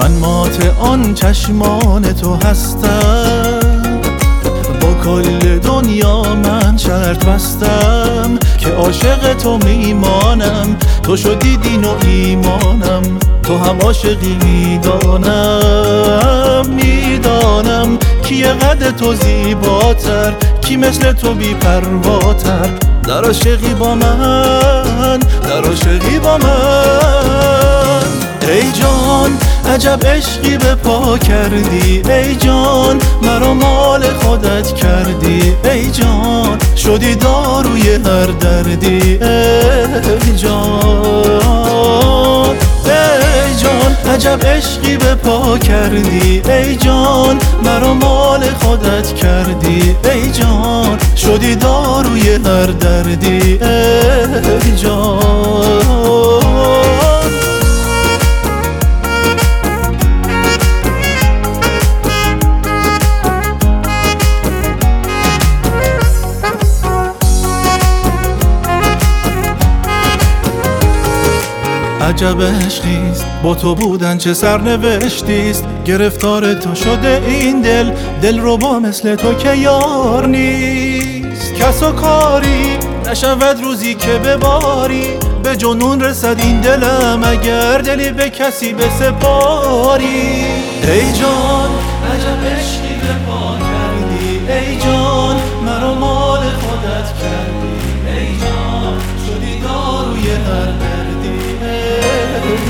من مات آن چشمان تو هستم، با کل دنیا من شرط بستم که عاشق تو میمانم. تو شدی دین و ایمانم، تو هم عاشقی میدانم کیه قد تو زیباتر، کی مثل تو بی پرواتر. در عاشقی با من، در عاشقی با من. ای جان عجب عشقی به پا کردی، ای جان مرا مال خودت کردی، ای جان شدی داروی هر دردی، ای جان، ای جان عجب عشقی به پا کردی، ای جان مرا مال خودت کردی، ای جان شدی داروی هر دردی، ای جان. عجب عشقیست با تو بودن، چه سرنوشتیست، گرفتار تو شده این دل رو با مثل تو که یار نیست. کس و کاری نشود روزی که بباری، به جنون رسد این دلم اگر دلی به کسی بسپاری. ای جان عجب عشقی به پا کردی، ای جان مرا مال خودت کردی، ای جان شدی داروی هر دردی، ای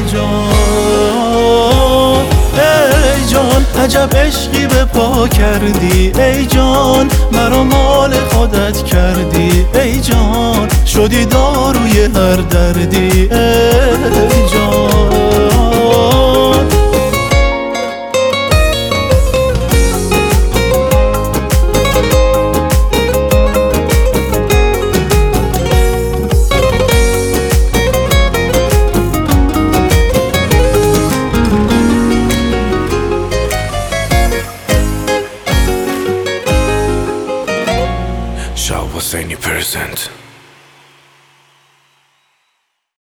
جان، ای جان عجب عشقی به پا کردی، ای جان مرا مال خودت کردی، ای جان شدی داروی هر دردی، ای جان. Shah Hosseini present.